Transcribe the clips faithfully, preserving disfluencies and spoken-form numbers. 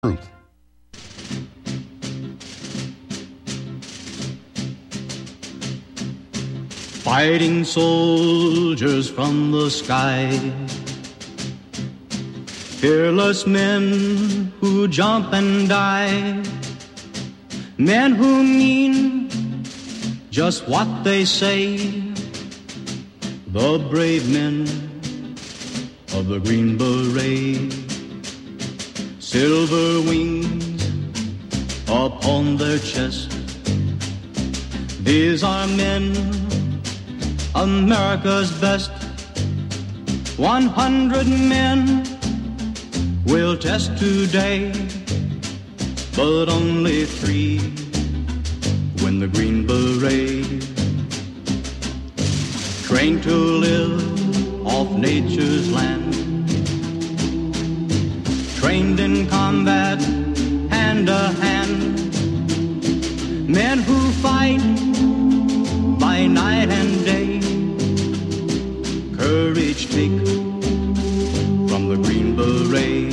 truth. Fighting soldiers from the sky, fearless men who jump and die, men who mean just what they say, the brave men of the Green Beret. Silver wings upon their chest, these are men, America's best. One hundred men will test today, but only three win the Green Beret. Trained to live off nature's land, trained in combat hand to hand, men who fight by night and day, courage take from the Green Beret.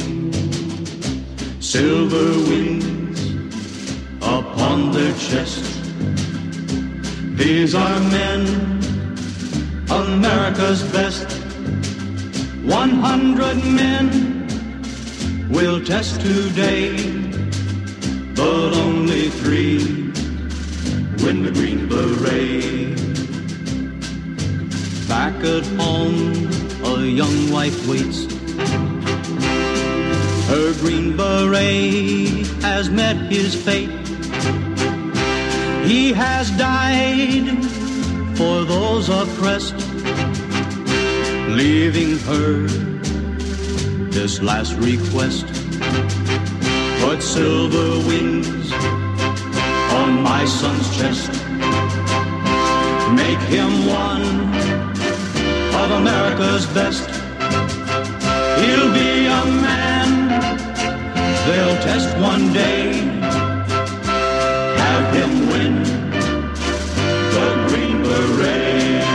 Silver wings upon their chest, these are men, America's best. One hundred men will test today, but only three win the Green Beret. Back at home, a young wife waits. Her Green Beret has met his fate. He has died for those oppressed, leaving her this last request. Put silver wings on my son's chest, make him one of America's best. He'll be a man they'll test one day, have him win the Green Beret.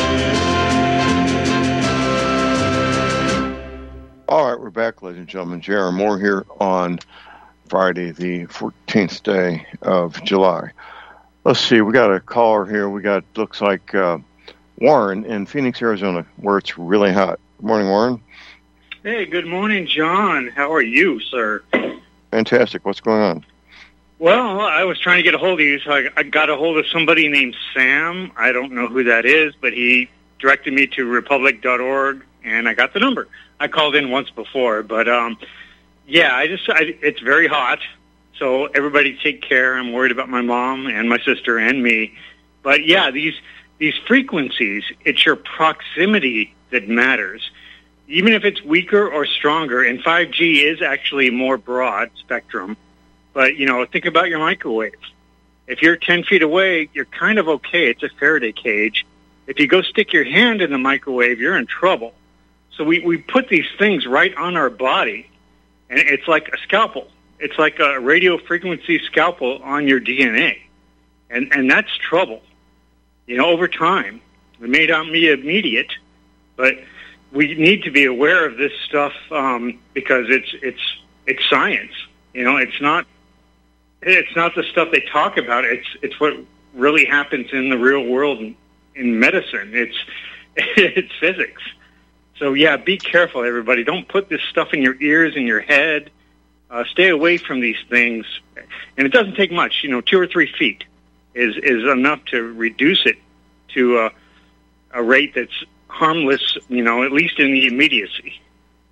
All right, we're back, ladies and gentlemen. J R Moore here on Friday, the fourteenth day of July. Let's see, we got a caller here. We got, looks like uh, Warren in Phoenix, Arizona, where it's really hot. Good morning, Warren. Hey, good morning, John. How are you, sir? Fantastic. What's going on? Well, I was trying to get a hold of you, so I, I got a hold of somebody named Sam. I don't know who that is, but he directed me to republic dot org, and I got the number. I called in once before, but um, yeah, I just I, it's very hot, so everybody take care. I'm worried about my mom and my sister and me. But yeah, these these frequencies, it's your proximity that matters. Even if it's weaker or stronger, and five G is actually more broad spectrum, but, you know, think about your microwave. If you're ten feet away, you're kind of okay. It's a Faraday cage. If you go stick your hand in the microwave, you're in trouble. So we, we put these things right on our body, and it's like a scalpel. It's like a radio frequency scalpel on your D N A, and, and that's trouble. You know, over time, it may not be immediate, but we need to be aware of this stuff um, because it's it's it's science. You know, it's not it's not the stuff they talk about. It's it's what really happens in the real world in, in medicine. It's it's physics. So yeah, be careful, everybody. Don't put this stuff in your ears and your head. Uh, stay away from these things. And it doesn't take much. You know, two or three feet is is enough to reduce it to a, a rate that's harmless, you know, at least in the immediacy.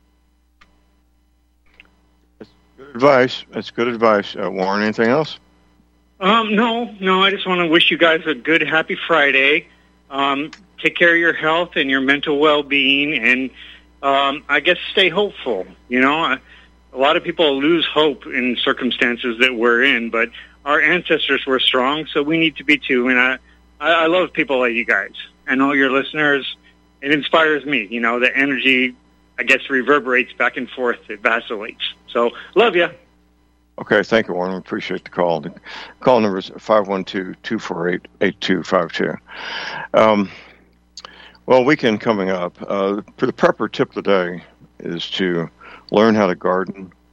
That's good advice. That's good advice. Uh, Warren, anything else? Um, no, no, I just want to wish you guys a good, happy Friday. Um, take care of your health and your mental well-being, and um, I guess stay hopeful. You know, I, a lot of people lose hope in circumstances that we're in, but our ancestors were strong, so we need to be too. And I, I, I love people like you guys and all your listeners. It inspires me. You know, the energy, I guess, reverberates back and forth. It vacillates. So, love you. Okay, thank you, Warren. We appreciate the call. The call number is five one two, two four eight, eight two five two. Um, well, weekend coming up. Uh, for the prepper tip of the day is to learn how to garden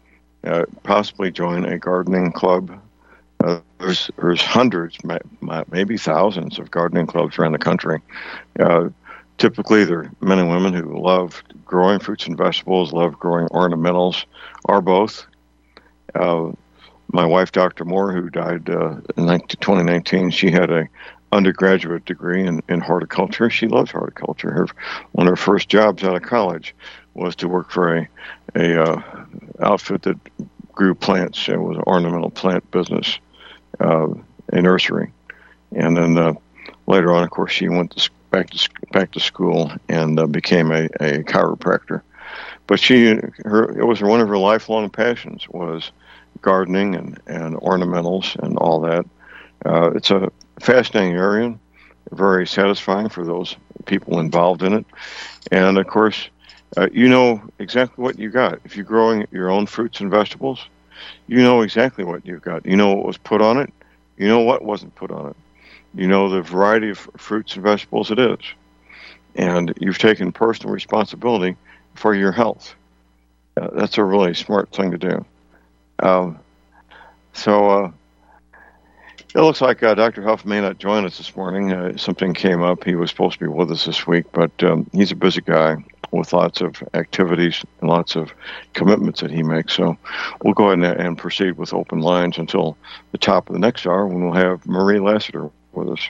uh, possibly join a gardening club. Uh, there's, there's hundreds, maybe thousands of gardening clubs around the country. Uh, typically, they're men and women who love growing fruits and vegetables, love growing ornamentals, or both. Uh, my wife, Doctor Moore, who died uh, in twenty nineteen, she had a undergraduate degree in, in horticulture. She loves horticulture. Her, one of her first jobs out of college was to work for a, a uh, outfit that grew plants. It was an ornamental plant business, uh, a nursery. And then uh, later on, of course, she went to, back to back to school and uh, became a, a chiropractor. But she, her, it was one of her lifelong passions was gardening and, and ornamentals and all that. Uh, it's a fascinating area, very satisfying for those people involved in it. And of course, uh, you know exactly what you got. If you're growing your own fruits and vegetables, you know exactly what you've got. You know what was put on it. You know what wasn't put on it. You know the variety of fruits and vegetables it is. And you've taken personal responsibility for your health. Uh, that's a really smart thing to do. Um, so uh, it looks like uh, Doctor Huff may not join us this morning. Uh, something came up. He was supposed to be with us this week, but um, he's a busy guy with lots of activities and lots of commitments that he makes. So we'll go ahead and, and proceed with open lines until the top of the next hour when we'll have Marie Lassiter with us.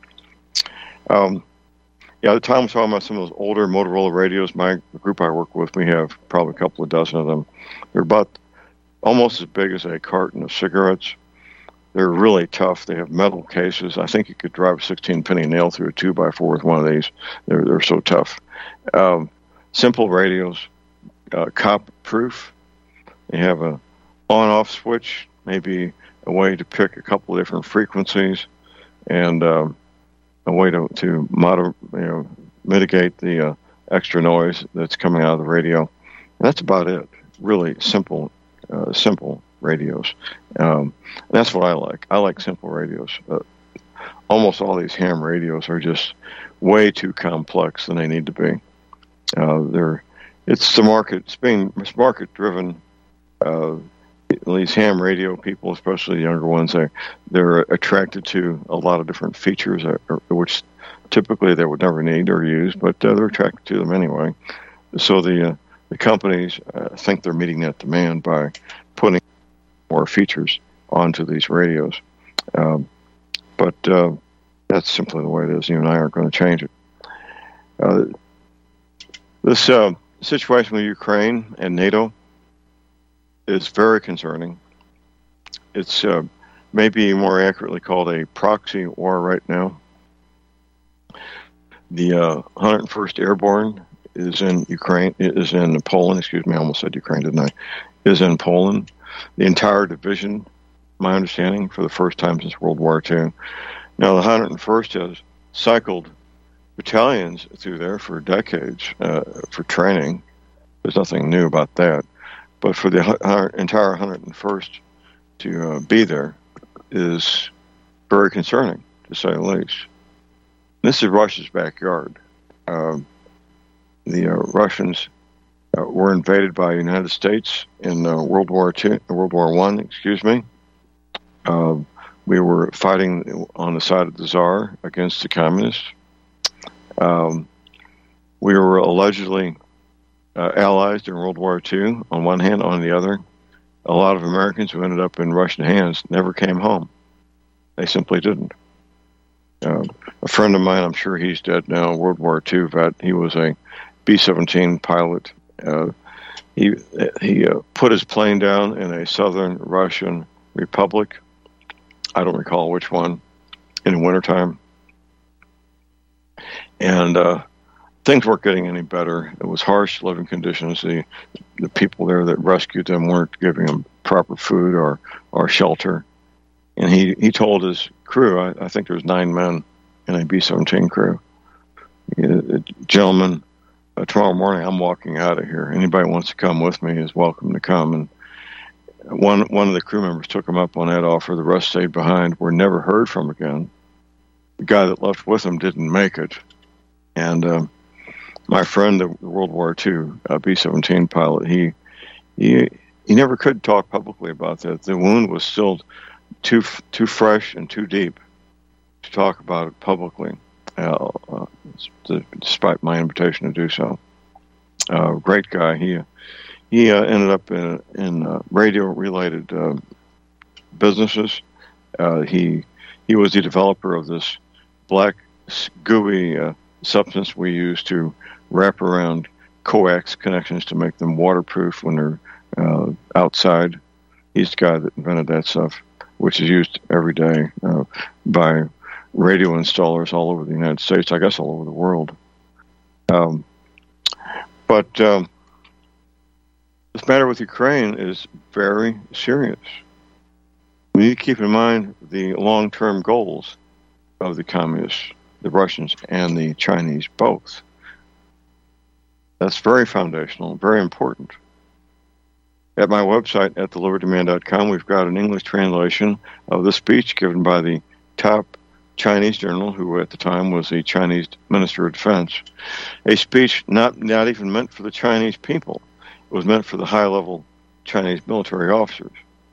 Um, yeah, the time I was talking about some of those older Motorola radios. My group I work with, we have probably a couple of dozen of them. They're about almost as big as a carton of cigarettes. They're really tough. They have metal cases. I think you could drive a sixteen penny nail through a two by four with one of these. They're they're so tough. Um, simple radios, uh, cop proof. They have a on-off switch, maybe a way to pick a couple of different frequencies, and um, a way to to moder- you know, mitigate the uh, extra noise that's coming out of the radio. And that's about it. Really simple, uh, simple radios. Um, that's what I like. I like simple radios. Uh, almost all these ham radios are just way too complex than they need to be. Uh, they're, it's the market. It's being it's market driven. Uh, these ham radio people, especially the younger ones, they they're attracted to a lot of different features, that are, which typically they would never need or use, but uh, they're attracted to them anyway. So the uh, the companies uh, think they're meeting that demand by putting more features onto these radios. Um, but uh, that's simply the way it is. You and I aren't going to change it. Uh, this uh, situation with Ukraine and NATO is very concerning. It's uh, maybe more accurately called a proxy war right now. The uh, one hundred first Airborne is in Ukraine, is in Poland, excuse me, I almost said Ukraine, didn't I? Is in Poland. The entire division, my understanding, for the first time since World War Two. Now, the one hundred first has cycled battalions through there for decades uh, for training. There's nothing new about that. But for the entire one hundred first to uh, be there is very concerning, to say the least. This is Russia's backyard. Uh, the uh, Russians uh, were invaded by the United States in uh, World War Two, World War One, excuse me. Uh, we were fighting on the side of the Tsar against the communists. Um, we were allegedly uh, allies during World War Two, on one hand. On the other, a lot of Americans who ended up in Russian hands never came home. They simply didn't. Uh, a friend of mine, I'm sure he's dead now, World War Two vet. He was a B seventeen pilot. Uh, he he uh, put his plane down in a southern Russian republic. I don't recall which one, in the wintertime. And uh, things weren't getting any better. It was harsh living conditions. The the people there that rescued them weren't giving them proper food or, or shelter. And he, he told his crew, I, I think there was nine men in a B seventeen crew, gentlemen, uh, tomorrow morning I'm walking out of here. Anybody wants to come with me is welcome to come. And one one of the crew members took him up on that offer. The rest stayed behind. Were never heard from again. The guy that left with him didn't make it. And uh, my friend, the World War Two uh, B seventeen pilot, he he he never could talk publicly about that. The wound was still too too fresh and too deep to talk about it publicly, uh, uh, despite my invitation to do so. Uh, great guy. He he uh, ended up in, in uh, radio-related uh, businesses. Uh, he he was the developer of this black gooey uh, substance we use to wrap around coax connections to make them waterproof when they're uh, outside. He's the guy that invented that stuff, which is used every day uh, by radio installers all over the United States, I guess all over the world. Um, but um, this matter with Ukraine is very serious. We need to keep in mind the long-term goals of the communists, the Russians, and the Chinese both. That's very foundational, very important. At my website, at the liberty man dot com, we've got an English translation of the speech given by the top Chinese general, who at the time was the Chinese Minister of Defense. A speech not, not even meant for the Chinese people. It was meant for the high-level Chinese military officers.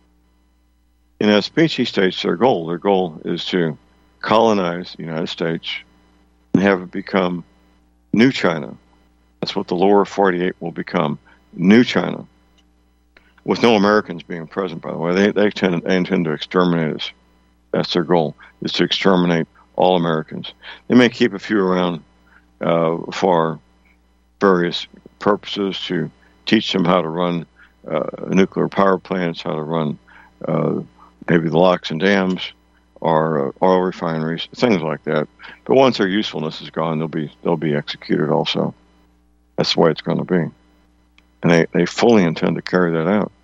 In that speech, he states their goal. Their goal is to colonize the United States and have it become New China. That's what the lower forty-eight will become, New China. With no Americans being present, by the way. They, they, tend, they intend to exterminate us. That's their goal, is to exterminate all Americans. They may keep a few around uh, for various purposes, to teach them how to run uh, nuclear power plants, how to run uh, maybe the locks and dams, or uh, oil refineries, things like that. But once their usefulness is gone, they'll be they'll be executed also. That's the way it's going to be. And they, they fully intend to carry that out.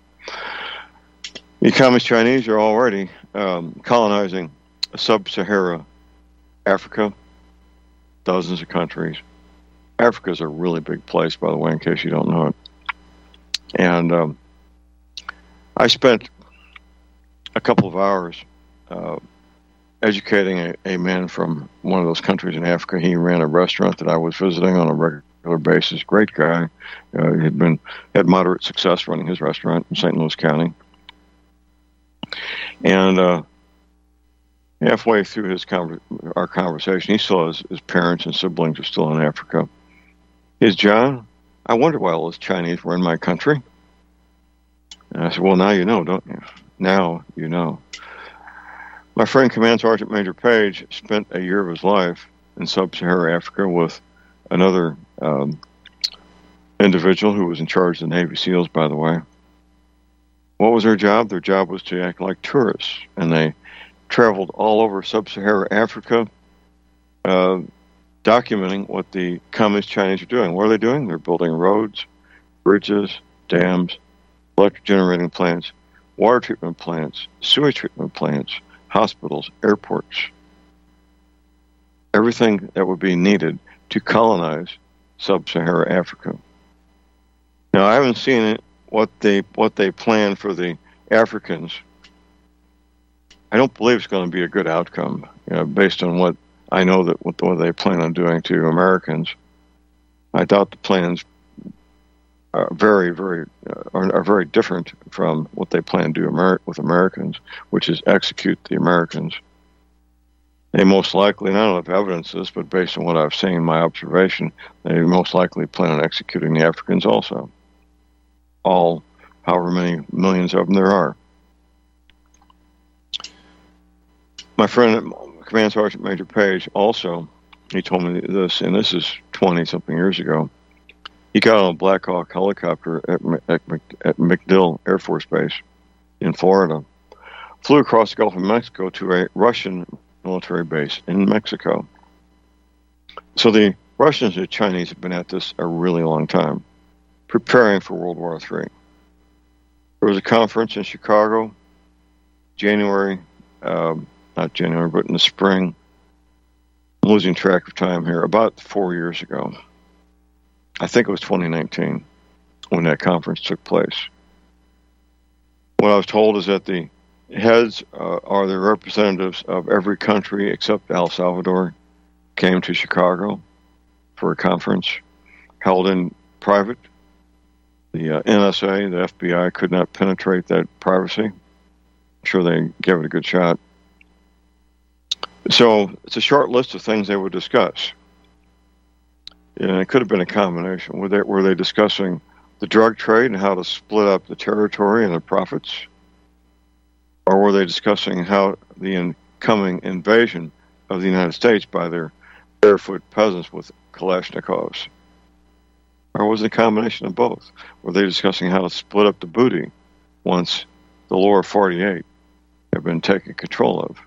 The Communist Chinese are already um, colonizing sub-Sahara Africa, dozens of countries. Africa is a really big place, by the way, in case you don't know it. And um, I spent a couple of hours uh, educating a, a man from one of those countries in Africa. He ran a restaurant that I was visiting on a regular basis. Great guy. Uh, he had been had moderate success running his restaurant in Saint Louis County. And uh, halfway through his conver- our conversation, he saw his, his parents and siblings are still in Africa. He said, "John, I wonder why all those Chinese were in my country." And I said, "Well, now you know, don't you? Now you know." My friend Command Sergeant Major Page spent a year of his life in sub-Saharan Africa with another um, individual who was in charge of the Navy SEALs, by the way. What was their job? Their job was to act like tourists, and they traveled all over sub-Saharan Africa, uh, documenting what the Communist Chinese are doing. What are they doing? They're building roads, bridges, dams, electric generating plants, water treatment plants, sewage treatment plants, hospitals, airports, everything that would be needed to colonize sub-Saharan Africa. Now, I haven't seen it, what they what they plan for the Africans. I don't believe it's going to be a good outcome, you know, based on what I know that what, what they plan on doing to Americans. I doubt the plans are very, very uh, are, are very different from what they plan to do Ameri- with Americans, which is execute the Americans. They most likely, and I don't have evidence of this, but based on what I've seen, my observation, they most likely plan on executing the Africans also. All, however many millions of them there are. My friend, Command Sergeant Major Page, also, he told me this, and this is twenty-something years ago. He got on a Black Hawk helicopter at, at, at MacDill Air Force Base in Florida, flew across the Gulf of Mexico to a Russian military base in Mexico. So the Russians and the Chinese have been at this a really long time, preparing for World War Three. There was a conference in Chicago, January, um, not January, but in the spring. I'm losing track of time here, about four years ago. I think it was twenty nineteen when that conference took place. What I was told is that the heads uh, are the representatives of every country except El Salvador came to Chicago for a conference held in private The uh, N S A, the F B I could not penetrate that privacy. I'm sure they gave it a good shot. So it's a short list of things they would discuss. And it could have been a combination. Were they, were they discussing the drug trade and how to split up the territory and the profits? Or were they discussing how the incoming invasion of the United States by their barefoot peasants with Kalashnikovs? Or was it a combination of both? Were they discussing how to split up the booty once the lower forty-eight had been taken control of?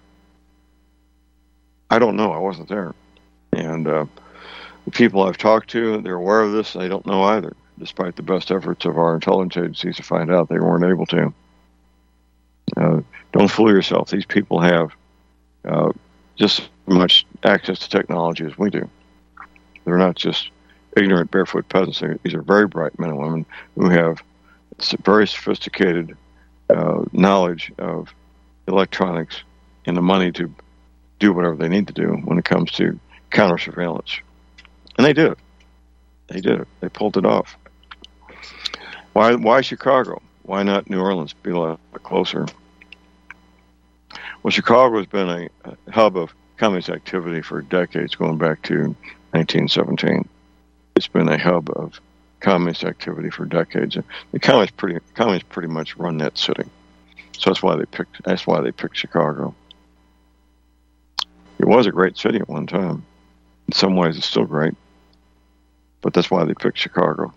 I don't know. I wasn't there. And uh, the people I've talked to, they're aware of this. They don't know either, despite the best efforts of our intelligence agencies to find out. They weren't able to. Uh, don't fool yourself. These people have uh, just as much access to technology as we do. They're not just ignorant barefoot peasants. These are very bright men and women who have very sophisticated uh, knowledge of electronics and the money to do whatever they need to do when it comes to counter surveillance. And they did it. They did it. They pulled it off. Why why Chicago? Why not New Orleans? Be a lot closer. Well, Chicago has been a, a hub of communist activity for decades, going back to nineteen seventeen. It's been a hub of communist activity for decades. The communists pretty communists pretty much run that city. So that's why they picked that's why they picked Chicago. It was a great city at one time. In some ways it's still great. But that's why they picked Chicago.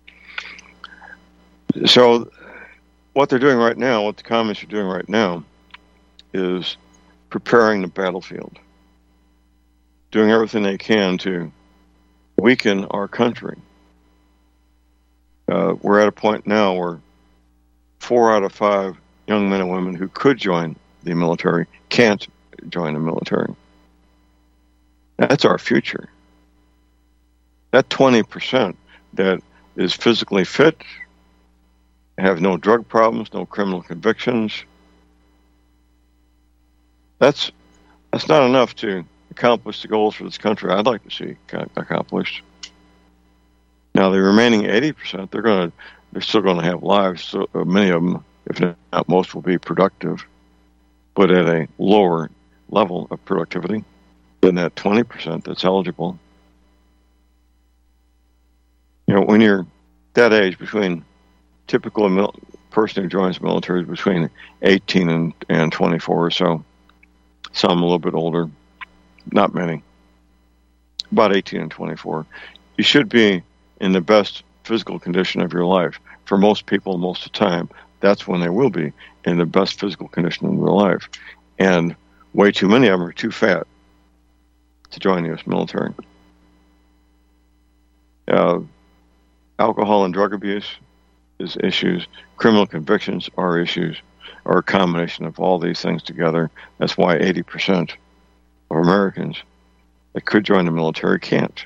So what they're doing right now, what the communists are doing right now, is preparing the battlefield. Doing everything they can to weaken our country. Uh, we're at a point now where four out of five young men and women who could join the military can't join the military. That's our future. That twenty percent that is physically fit, have no drug problems, no criminal convictions, that's that's not enough to accomplish the goals for this country I'd like to see accomplished. Now, the remaining eighty percent, they're going to, they're still going to have lives. So uh, many of them, if not most, will be productive, but at a lower level of productivity than that twenty percent that's eligible. You know, when you're that age, between typical mil- person who joins the military is between eighteen and, and twenty-four or so. Some a little bit older, not many. About eighteen and twenty-four. You should be in the best physical condition of your life. For most people, most of the time, that's when they will be in the best physical condition of their life. And way too many of them are too fat to join the U S military. Uh, alcohol and drug abuse is issues. Criminal convictions are issues, or a combination of all these things together. That's why eighty percent of Americans that could join the military can't.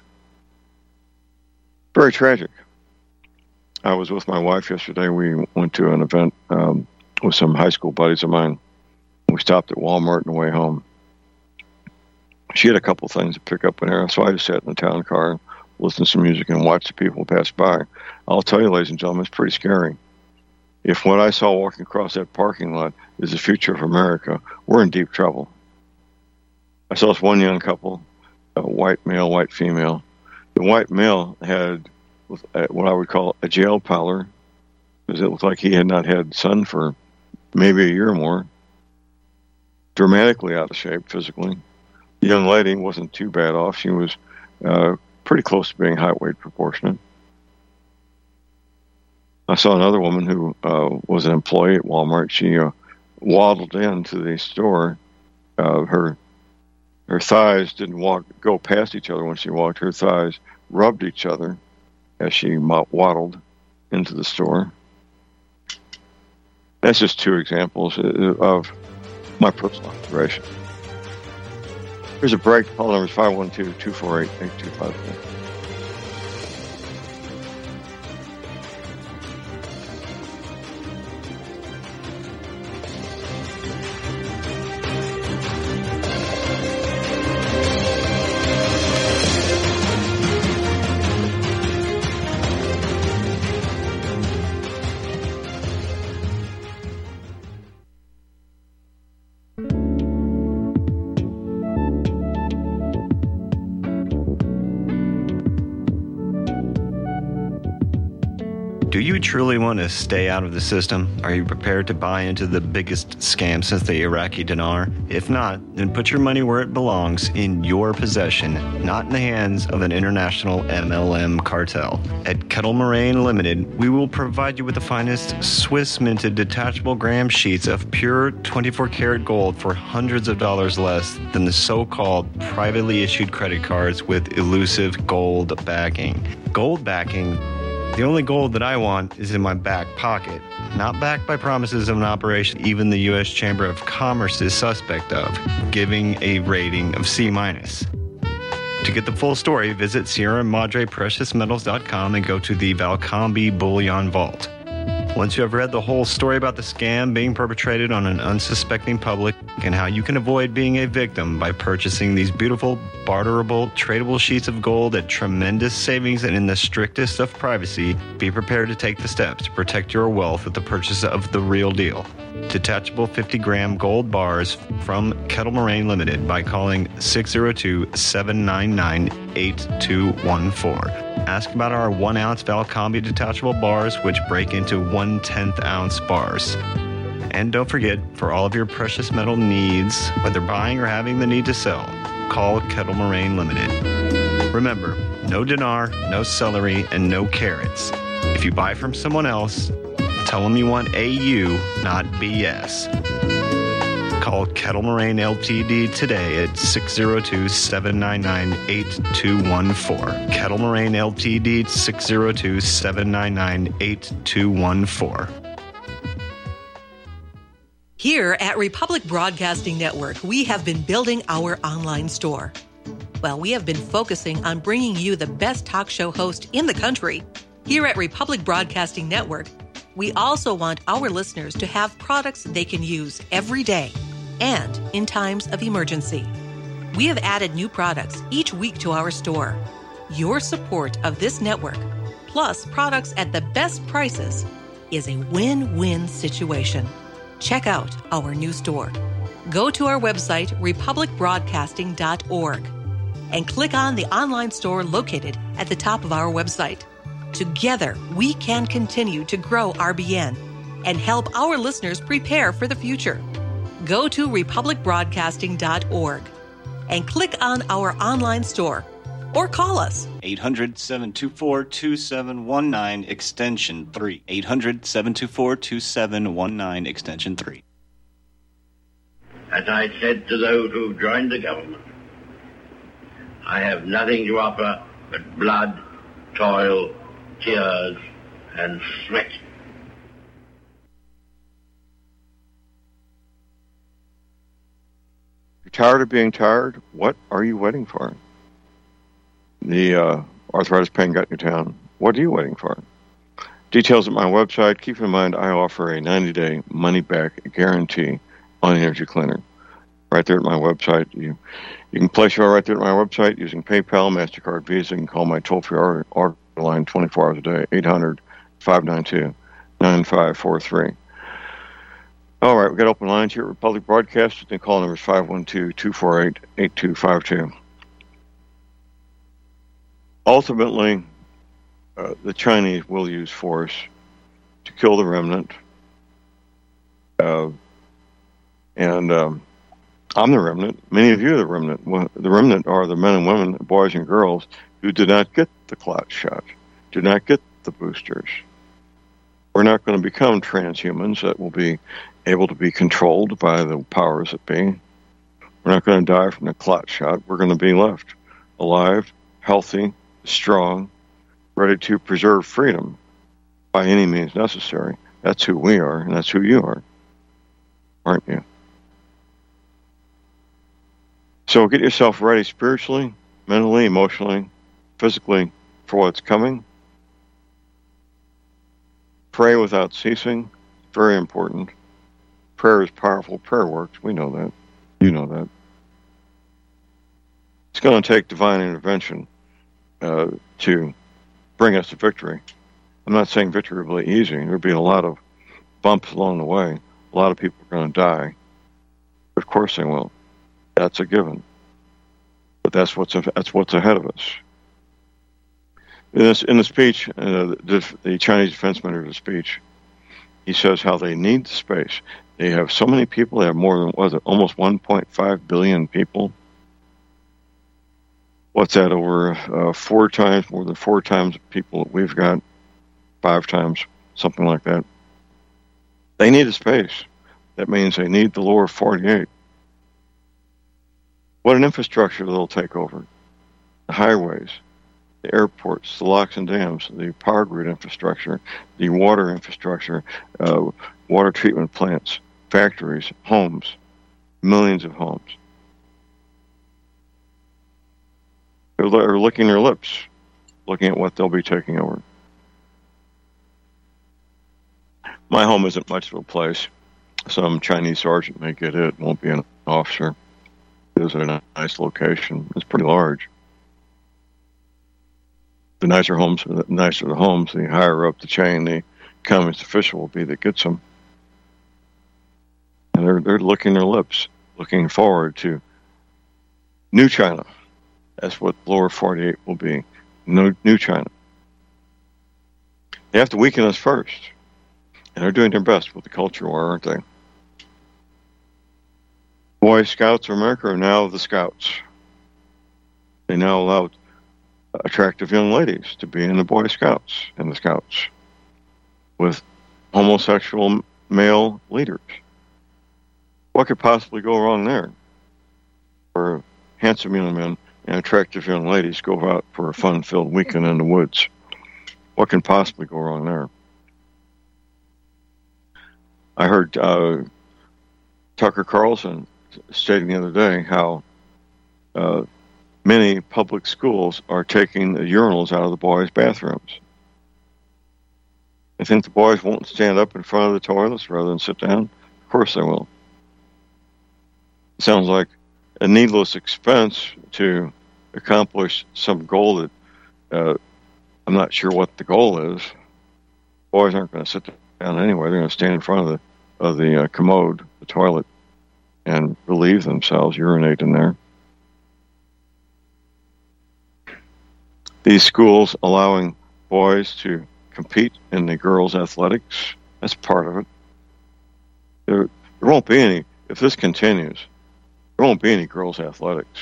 Very tragic. I was with my wife yesterday. We went to an event um, with some high school buddies of mine. We stopped at Walmart on the way home. She had a couple things to pick up in there, so I just sat in the town car, listened to some music, and watched the people pass by. I'll tell you, ladies and gentlemen, it's pretty scary. If what I saw walking across that parking lot is the future of America, we're in deep trouble. I saw this one young couple, a white male, white female. The white male had what I would call a jail pallor, because it looked like he had not had sun for maybe a year or more. Dramatically out of shape physically. The young lady wasn't too bad off. She was uh, pretty close to being height weight proportionate. I saw another woman who uh, was an employee at Walmart. She uh, waddled into the store. Uh, her her thighs didn't walk go past each other when she walked. Her thighs rubbed each other as she waddled into the store. That's just two examples of my personal observation. Here's a break. Call number is five one two, two four eight, eight two five four. Do you truly want to stay out of the system? Are you prepared to buy into the biggest scam since the Iraqi dinar? If not, then put your money where it belongs, in your possession, not in the hands of an international M L M cartel. At Kettle Moraine Limited, we will provide you with the finest Swiss minted detachable gram sheets of pure twenty-four karat gold for hundreds of dollars less than the so-called privately issued credit cards with elusive gold backing. Gold backing? The only gold that I want is in my back pocket, not backed by promises of an operation even the U S Chamber of Commerce is suspect of, giving a rating of C minus. To get the full story, visit Sierra Madre Precious Metals dot com and go to the Valcambi Bullion Vault. Once you have read the whole story about the scam being perpetrated on an unsuspecting public and how you can avoid being a victim by purchasing these beautiful, barterable, tradable sheets of gold at tremendous savings and in the strictest of privacy, be prepared to take the steps to protect your wealth with the purchase of the real deal. Detachable fifty gram gold bars from Kettle Moraine Limited by calling six oh two, seven nine nine, eight two one four. Ask about our one ounce Valcambi detachable bars, which break into one tenth ounce bars. And don't forget, for all of your precious metal needs, whether buying or having the need to sell, call Kettle Moraine Limited. Remember, no dinar, no celery, and no carrots. If you buy from someone else, tell them you want A U, not B S. Call Kettle Moraine Limited today at six oh two, seven nine nine, eight two one four. Kettle Moraine Limited, six oh two, seven nine nine, eight two one four. Here at Republic Broadcasting Network, we have been building our online store. Well, we have been focusing on bringing you the best talk show host in the country. Here at Republic Broadcasting Network, we also want our listeners to have products they can use every day and in times of emergency. We have added new products each week to our store. Your support of this network, plus products at the best prices, is a win-win situation. Check out our new store. Go to our website, republic broadcasting dot org, and click on the online store located at the top of our website. Together, we can continue to grow R B N and help our listeners prepare for the future. Go to republic broadcasting dot org and click on our online store or call us. eight hundred, seven two four, two seven one nine, extension three. eight hundred, seven two four, two seven one nine, extension three. As I said to those who joined the government, I have nothing to offer but blood, toil, tears, and sweat. You're tired of being tired? What are you waiting for? The uh, arthritis pain got you down. What are you waiting for? Details at my website. Keep in mind, I offer a ninety-day money-back guarantee on the Energy Cleaner. Right there at my website. You you can place your order right there at my website using PayPal, MasterCard, Visa. You can call my toll-free order, order line twenty-four hours a day, eight hundred, five nine two, nine five four three. All right, we've got open lines here at Republic Broadcast. The call number is five one two, two four eight, eight two five two. Ultimately, uh, the Chinese will use force to kill the remnant. Uh, and um, I'm the remnant. Many of you are the remnant. Well, the remnant are the men and women, boys and girls, who did not get the clot shot, did not get the boosters. We're not going to become transhumans that will be able to be controlled by the powers that be. We're not going to die from the clot shot. We're going to be left alive, healthy, strong, ready to preserve freedom by any means necessary. That's who we are, and that's who you are, aren't you? So get yourself ready spiritually, mentally, emotionally, physically for what's coming. Pray without ceasing. Very important. Prayer is powerful. Prayer works. We know that. You know that. It's going to take divine intervention uh, to bring us to victory. I'm not saying victory will be easy. There'll be a lot of bumps along the way. A lot of people are going to die. Of course they will. That's a given. But that's what's that's what's ahead of us. In, this, in the speech, uh, the, the Chinese defense minister's speech, he says how they need the space. They have so many people. They have more than, what is it, almost one point five billion people. What's that, over uh, four times, more than four times people that we've got, five times, something like that. They need a space. That means they need the lower forty-eight. What an infrastructure they'll take over. The highways, the airports, the locks and dams, the power grid infrastructure, the water infrastructure, uh, water treatment plants, factories, homes, millions of homes. They're licking their lips, looking at what they'll be taking over. My home isn't much of a place. Some Chinese sergeant may get it, won't be an officer. It is a nice location. It's pretty large. The nicer homes, the nicer the homes, the higher up the chain the communist official will be that gets them. And they're they're licking their lips, looking forward to New China. That's what lower forty-eight will be. No, New China. They have to weaken us first. And they're doing their best with the culture war, aren't they? Boy Scouts of America are now the Scouts. They now allow attractive young ladies to be in the Boy Scouts and the Scouts with homosexual male leaders. What could possibly go wrong there? For handsome young men and attractive young ladies go out for a fun-filled weekend in the woods. What can possibly go wrong there? I heard uh, Tucker Carlson stating the other day how uh, many public schools are taking the urinals out of the boys' bathrooms. I think the boys won't stand up in front of the toilets rather than sit down. Of course they will. It sounds like a needless expense to accomplish some goal that uh, I'm not sure what the goal is. Boys aren't going to sit down anyway. They're going to stand in front of the of the uh, commode, the toilet, and relieve themselves, urinate in there. These schools allowing boys to compete in the girls' athletics, that's part of it. There, there won't be any, if this continues, there won't be any girls' athletics.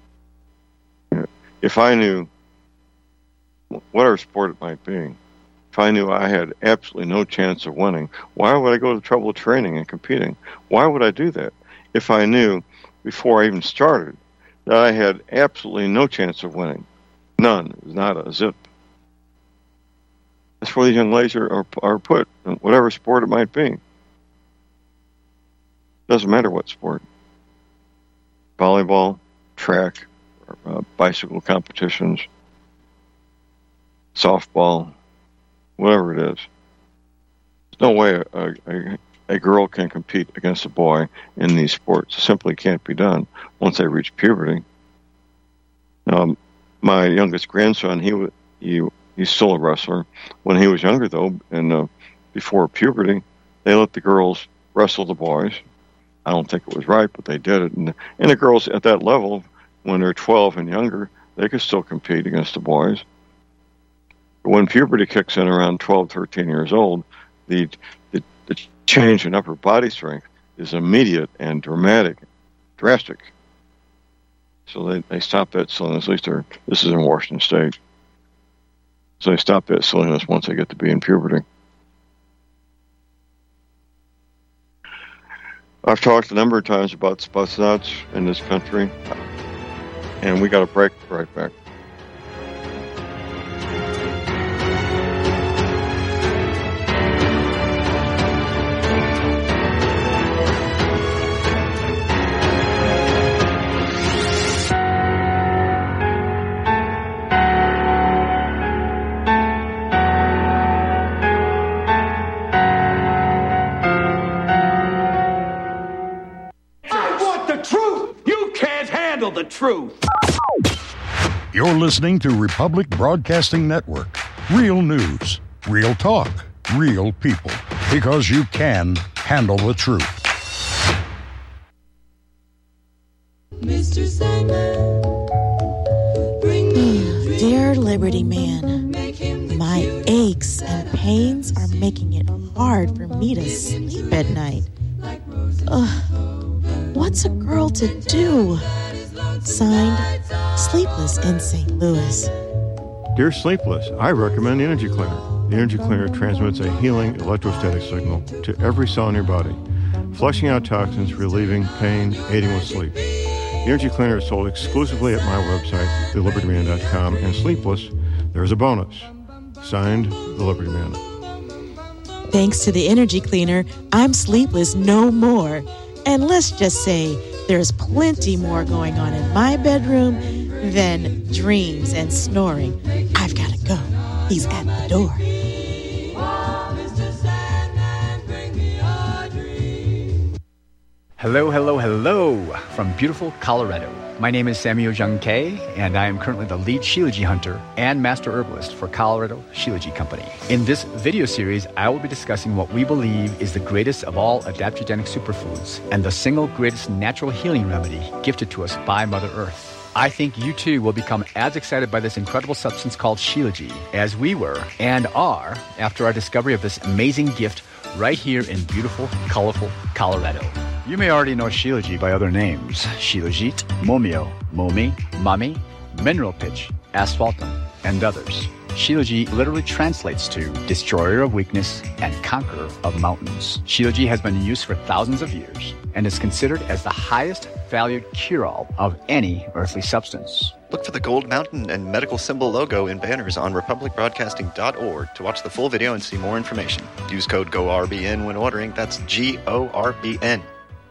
If I knew whatever sport it might be, if I knew I had absolutely no chance of winning, why would I go to the trouble of training and competing? Why would I do that? If I knew before I even started that I had absolutely no chance of winning, none, not a zip. That's where these young ladies are, are, are put, in whatever sport it might be. Doesn't matter what sport. Volleyball, track, or, uh, bicycle competitions, softball, whatever it is. There's no way a, a, a girl can compete against a boy in these sports. It simply can't be done once they reach puberty. Um, my youngest grandson, he he he's still a wrestler. When he was younger, though, and uh, before puberty, they let the girls wrestle the boys. I don't think it was right, but they did it. And, and the girls at that level, when they're twelve and younger, they could still compete against the boys. When puberty kicks in around twelve, thirteen years old, the, the the change in upper body strength is immediate and dramatic, drastic. So they, they stop that silliness. At least they're, this is in Washington State. So they stop that silliness once they get to be in puberty. I've talked a number of times about Spetsnaz in this country, and we got to break right back. The truth. You're listening to Republic Broadcasting Network. Real news, real talk, real people. Because you can handle the truth. Mister Sandman, bring me a dream. Dear Liberty Man, My aches and pains are making it hard for me to sleep at night. Ugh, what's a girl to do? Signed, Sleepless in Saint Louis. Dear Sleepless, I recommend the Energy Cleaner. The Energy Cleaner transmits a healing electrostatic signal to every cell in your body, flushing out toxins, relieving pain, aiding with sleep. The Energy Cleaner is sold exclusively at my website, the liberty man dot com, and Sleepless, there's a bonus. Signed, The Liberty Man. Thanks to the Energy Cleaner, I'm sleepless no more. And let's just say there's plenty more going on in my bedroom than dreams and snoring. I've got to go. He's at the door. Hello, hello, hello from beautiful Colorado. My name is Samuel Jung Kay, and I am currently the lead Shilajit hunter and master herbalist for Colorado Shilajit Company. In this video series, I will be discussing what we believe is the greatest of all adaptogenic superfoods and the single greatest natural healing remedy gifted to us by Mother Earth. I think you too will become as excited by this incredible substance called Shilajit as we were and are after our discovery of this amazing gift right here in beautiful, colorful Colorado. You may already know Shilajit by other names: Shilajit, Momio, Momi, Mami, Mineral Pitch, Asphaltum, and others. Shilajit literally translates to destroyer of weakness and conqueror of mountains. Shilajit has been in use for thousands of years and is considered as the highest valued cure-all of any earthly substance. Look for the Gold Mountain and medical symbol logo in banners on republic broadcasting dot org to watch the full video and see more information. Use code G O R B N when ordering. That's G O R B N.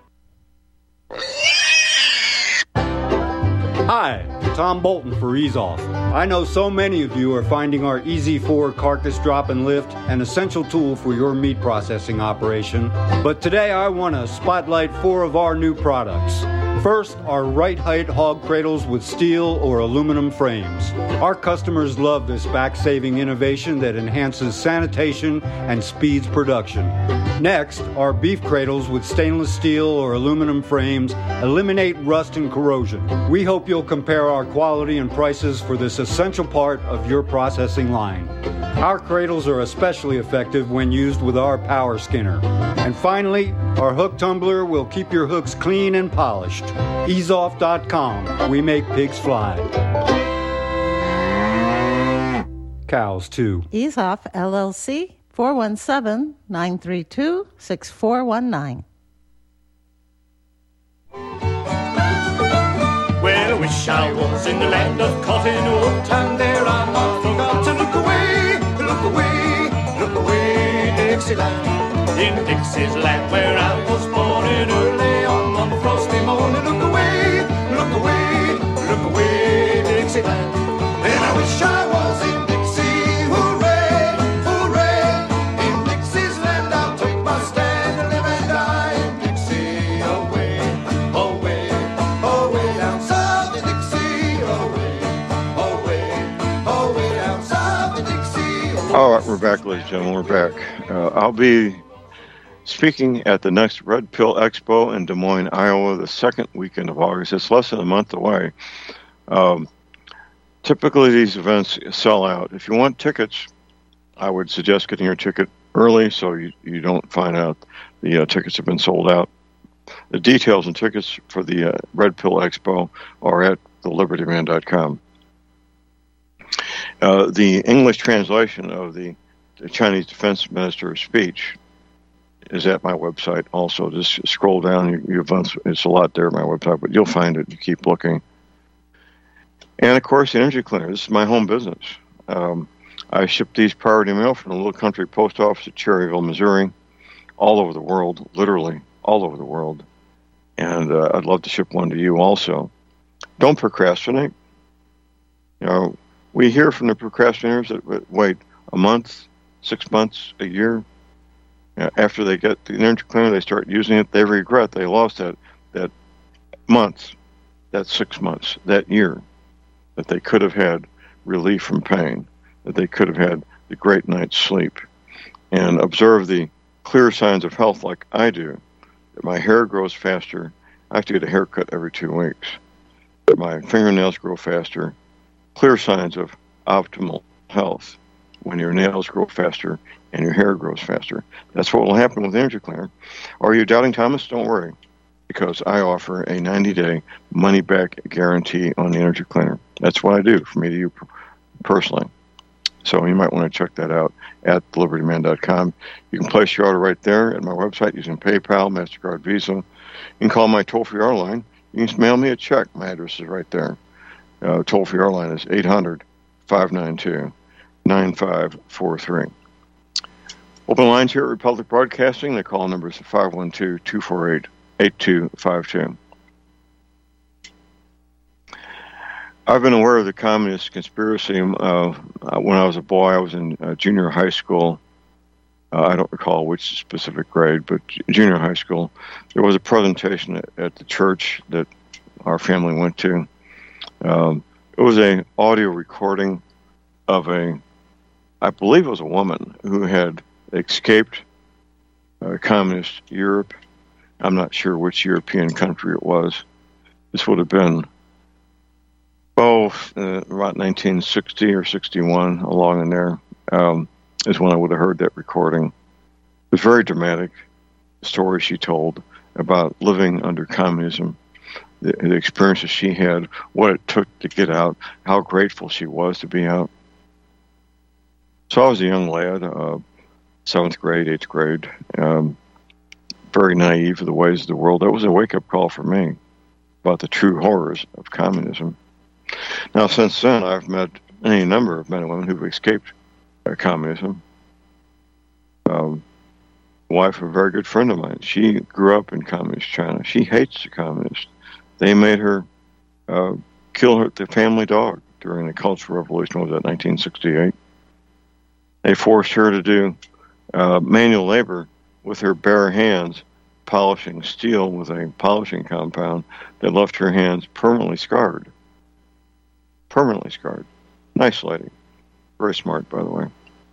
Hi, Tom Bolton for Ease Off. I know so many of you are finding our E Z four carcass drop and lift an essential tool for your meat processing operation. But today I want to spotlight four of our new products. First, our right height hog cradles with steel or aluminum frames. Our customers love this back-saving innovation that enhances sanitation and speeds production. Next, our beef cradles with stainless steel or aluminum frames eliminate rust and corrosion. We hope you'll compare our quality and prices for this essential part of your processing line. Our cradles are especially effective when used with our power skinner. And finally, our hook tumbler will keep your hooks clean and polished. ease off dot com. We make pigs fly. Cows, too. Ease Off, L L C, four one seven, nine three two, six four one nine. Well, I wish I was in the land of cotton wool, and there I forgot to look away, look away, look away, Dixieland. In Dixie's land where I was born in early on one frosty morning. Look away, look away, look away, Dixieland. And I wish I was in Dixie, hooray, hooray. In Dixie's land I'll take my stand and live and die in Dixie. Away, away, away down south in Dixie. Away, away, away down south in Dixie. Away. All right, we're back, ladies and gentlemen. We're back. Uh, I'll be speaking at the next Red Pill Expo in Des Moines, Iowa, the second weekend of August. It's less than a month away. Um, typically, these events sell out. If you want tickets, I would suggest getting your ticket early so you, you don't find out the uh, tickets have been sold out. The details and tickets for the uh, Red Pill Expo are at the liberty man dot com. Uh, the English translation of the, the Chinese Defense Minister's speech is at my website also. Just scroll down, you, it's a lot there at my website, but you'll find it. You keep looking. And, of course, the Energy Cleaner. This is my home business. Um, I ship these priority mail from the little country post office at Cherryville, Missouri, all over the world, literally all over the world. And uh, I'd love to ship one to you also. Don't procrastinate. You know, we hear from the procrastinators that wait a month, six months, a year. After they get the Energy Cleaner, they start using it, they regret they lost that that month, that six months, that year, that they could have had relief from pain, that they could have had the great night's sleep, and observe the clear signs of health like I do, that my hair grows faster. I have to get a haircut every two weeks. That my fingernails grow faster. Clear signs of optimal health. when your nails grow faster and your hair grows faster. That's what will happen with Energy Cleaner. Are you doubting Thomas? Don't worry, because I offer a ninety-day money-back guarantee on the Energy Cleaner. That's what I do for me to you personally. So you might want to check that out at liberty man dot com. You can place your order right there at my website using PayPal, MasterCard, Visa. You can call my toll-free R line. You can mail me a check. My address is right there. Uh, toll-free R line is eight hundred, five nine two, nine five four three. Open lines here at Republic Broadcasting. The call number is five one two, two four eight, eight two five two. I've been aware of the communist conspiracy uh, when I was a boy. I was in uh, junior high school. Uh, I don't recall which specific grade, but junior high school. There was a presentation at, at the church that our family went to. Um, it was an audio recording of a, I believe it was a woman who had escaped uh, communist Europe. I'm not sure which European country it was. This would have been Oh, uh, about nineteen sixty or sixty-one, along in there, um, is when I would have heard that recording. It was very dramatic, the story she told about living under communism, the, the experiences she had, what it took to get out, how grateful she was to be out. So I was a young lad, uh, seventh grade, eighth grade, um, very naive of the ways of the world. That was a wake-up call for me about the true horrors of communism. Now, since then, I've met any number of men and women who've escaped uh, communism. Um, wife of a very good friend of mine, she grew up in communist China. She hates the communists. They made her uh, kill her, the family dog during the Cultural Revolution. What was that, nineteen sixty-eight? They forced her to do uh, manual labor with her bare hands, polishing steel with a polishing compound that left her hands permanently scarred. Permanently scarred. Nice lady. Very smart, by the way.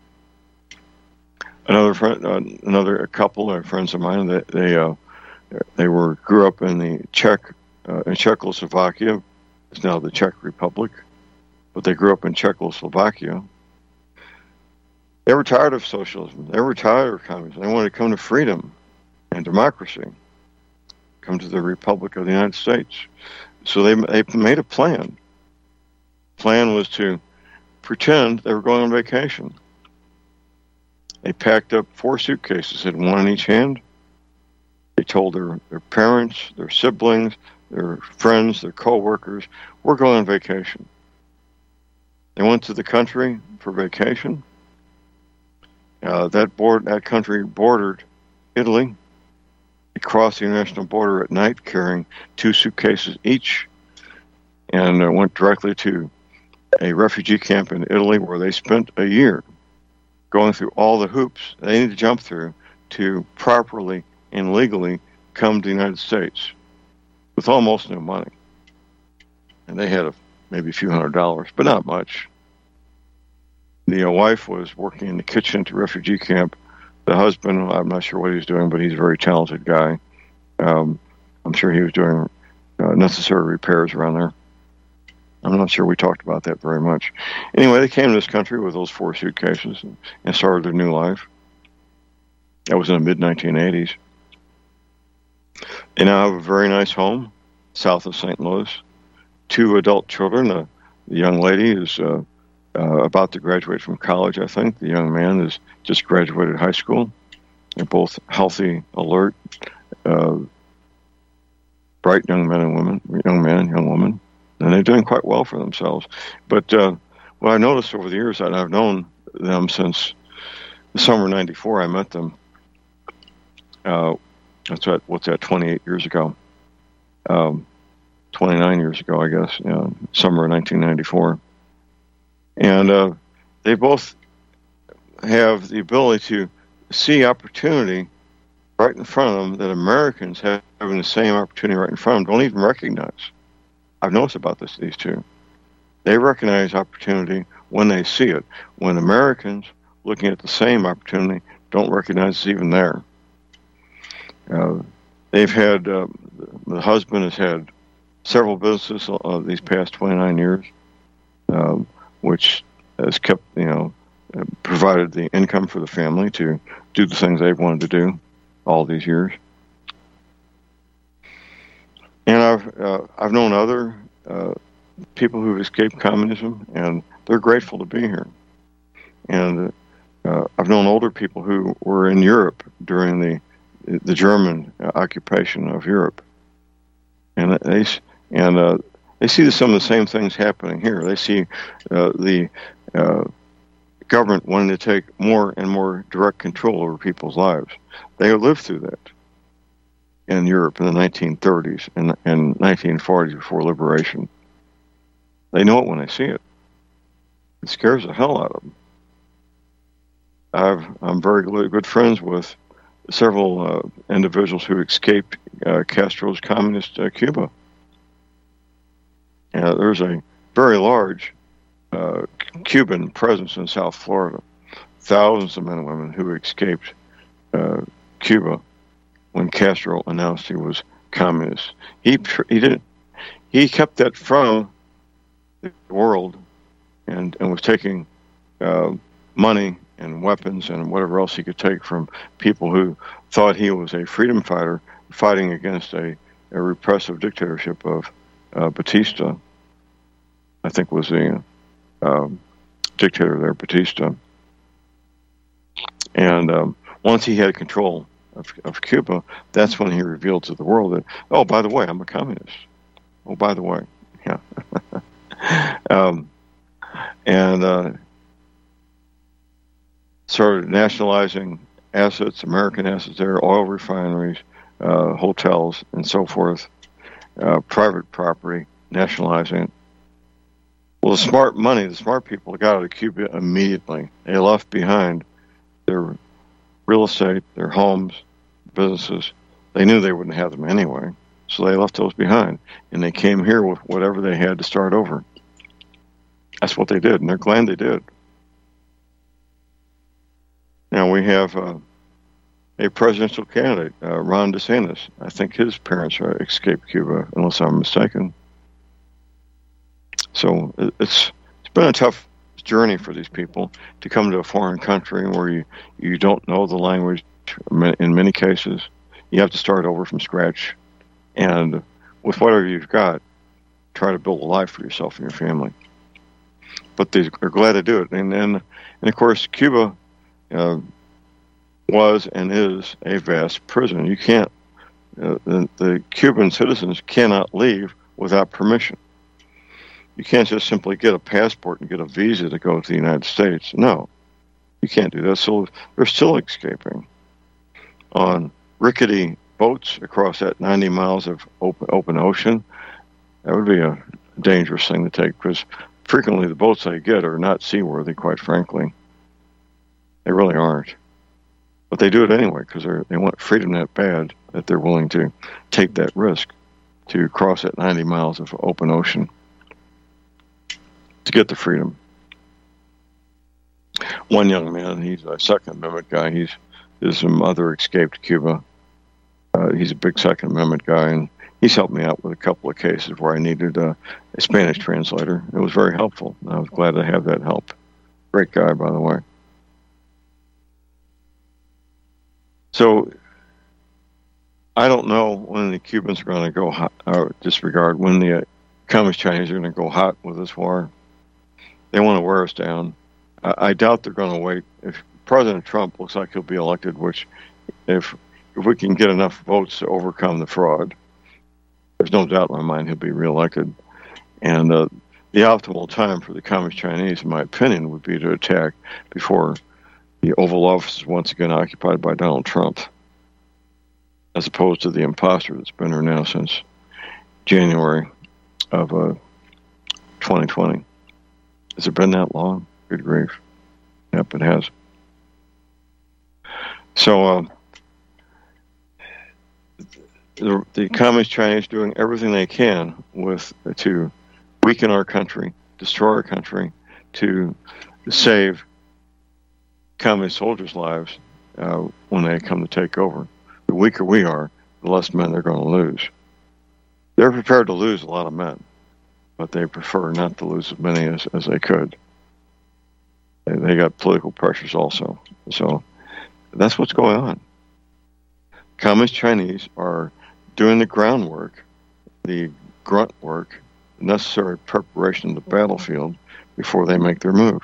Another friend, uh, another couple, are friends of mine. They they, uh, they were grew up in the Czech, uh, in Czechoslovakia. It's now the Czech Republic, but they grew up in Czechoslovakia. They were tired of socialism. They were tired of communism. They wanted to come to freedom and democracy. Come to the Republic of the United States. So they they made a plan. Plan was to pretend they were going on vacation. They packed up four suitcases, had one in each hand. They told their, their parents, their siblings, their friends, their co-workers, we're going on vacation. They went to the country for vacation. Uh, that board, that country bordered Italy. They crossed the international border at night carrying two suitcases each and uh, went directly to a refugee camp in Italy where they spent a year going through all the hoops they need to jump through to properly and legally come to the United States with almost no money. And they had a, maybe a few hundred dollars, but not much. The uh, wife was working in the kitchen at the refugee camp. The husband, I'm not sure what he's doing, but he's a very talented guy. Um, I'm sure he was doing uh, necessary repairs around there. I'm not sure we talked about that very much. Anyway, they came to this country with those four suitcases and, and started their new life. That was in the mid nineteen eighties. They now have a very nice home south of Saint Louis. Two adult children. Uh, the young lady is uh, uh, about to graduate from college, I think. The young man is just graduated high school. They're both healthy, alert, uh, bright young men and women, young man and young woman. And they're doing quite well for themselves. But uh, what I noticed over the years, and I've known them since the summer of ninety-four, I met them. Uh, that's what, what's that, twenty-eight years ago. Um, twenty-nine years ago, I guess, you know, summer of nineteen ninety-four. And uh, they both have the ability to see opportunity right in front of them that Americans have having the same opportunity right in front of them don't even recognize. I've noticed about this, these two. They recognize opportunity when they see it. When Americans, looking at the same opportunity, don't recognize it's even there. Uh, they've had, uh, the husband has had several businesses uh, these past twenty-nine years, um, which has kept, you know, uh, provided the income for the family to do the things they've wanted to do all these years. And I've uh, I've known other uh, people who've escaped communism, and they're grateful to be here. And uh, I've known older people who were in Europe during the the German occupation of Europe, and they and uh, they see some of the same things happening here. They see uh, the uh, government wanting to take more and more direct control over people's lives. They lived through that in Europe in the nineteen thirties and, and nineteen forties before liberation. They know it when they see it. It scares the hell out of them. I've, I'm very good friends with several uh, individuals who escaped uh, Castro's communist uh, Cuba. Uh, there's a very large uh, Cuban presence in South Florida. Thousands of men and women who escaped uh, Cuba when Castro announced he was communist. He he didn't. He kept that from the world, and and was taking uh, money and weapons and whatever else he could take from people who thought he was a freedom fighter fighting against a, a repressive dictatorship of uh, Batista. I think was the uh, dictator there, Batista. And um, once he had control of, of Cuba, that's when he revealed to the world that, oh, by the way, I'm a communist. Oh, by the way, yeah. um, and uh, started nationalizing assets, American assets there, oil refineries, uh, hotels, and so forth, uh, private property, nationalizing it. Well, the smart money, the smart people got out of Cuba immediately. They left behind their real estate, their homes, businesses. They knew they wouldn't have them anyway, so they left those behind. And they came here with whatever they had to start over. That's what they did, and they're glad they did. Now we have uh, a presidential candidate, uh, Ron DeSantis. I think his parents uh, escaped Cuba, unless I'm mistaken. So it's it's been a tough journey for these people to come to a foreign country where you, you don't know the language. In many cases, you have to start over from scratch, and with whatever you've got, try to build a life for yourself and your family. But they're glad to do it, and then and of course Cuba uh, was and is a vast prison. You can't uh, the, the Cuban citizens cannot leave without permission. You can't just simply get a passport and get a visa to go to the United States. No, you can't do that. So they're still escaping on rickety boats across that ninety miles of open, open ocean. That would be a dangerous thing to take, because frequently the boats they get are not seaworthy, quite frankly. They really aren't. But they do it anyway because they want freedom that bad that they're willing to take that risk to cross that ninety miles of open ocean to get the freedom. One young man, he's a Second Amendment guy. He's his mother escaped Cuba. Uh, he's a big Second Amendment guy, and he's helped me out with a couple of cases where I needed uh, a Spanish translator. It was very helpful. I was glad to have that help. Great guy, by the way. So I don't know when the Cubans are going to go hot, or disregard, when the uh, Communist Chinese are going to go hot with this war. They want to wear us down. I, I doubt they're going to wait. If President Trump looks like he'll be elected, which if if we can get enough votes to overcome the fraud, there's no doubt in my mind he'll be reelected. And uh, the optimal time for the Communist Chinese, in my opinion, would be to attack before the Oval Office is once again occupied by Donald Trump, as opposed to the imposter that's been here now since January of uh, twenty twenty. Has it been that long? Good grief. Yep, it has. So uh, the, the Communist Chinese doing everything they can with to weaken our country, destroy our country, to save Communist soldiers' lives uh, when they come to take over. The weaker we are, the less men they're going to lose. They're prepared to lose a lot of men, but they prefer not to lose as many as, as they could. They, they got political pressures also. So that's what's going on. Communist Chinese are doing the groundwork, the grunt work, necessary preparation of the battlefield before they make their move.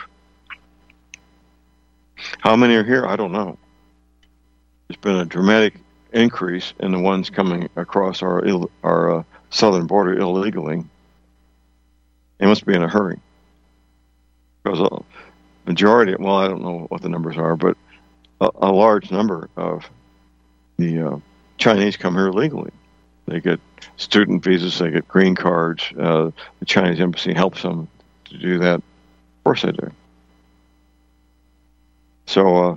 How many are here? I don't know. There's been a dramatic increase in the ones coming across our Ill, our uh, southern border illegally. They must be in a hurry. Because a majority, well, I don't know what the numbers are, but a, a large number of the uh, Chinese come here legally. They get student visas, they get green cards. Uh, the Chinese embassy helps them to do that. Of course they do. So uh,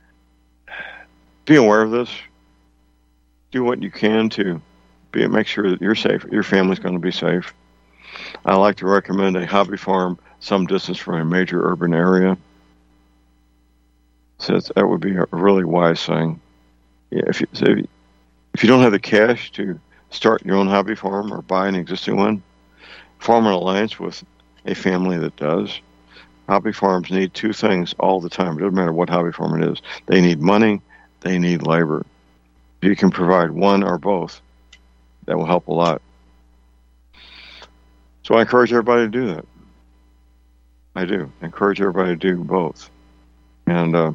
be aware of this. Do what you can to be make sure that you're safe. Your family's going to be safe. I like to recommend a hobby farm some distance from a major urban area. So that would be a really wise thing. Yeah, if you, so if you don't have the cash to start your own hobby farm or buy an existing one, form an alliance with a family that does. Hobby farms need two things all the time. It doesn't matter what hobby farm it is. They need money, they need labor. If you can provide one or both, that will help a lot. So I encourage everybody to do that. I do. I encourage everybody to do both. And uh,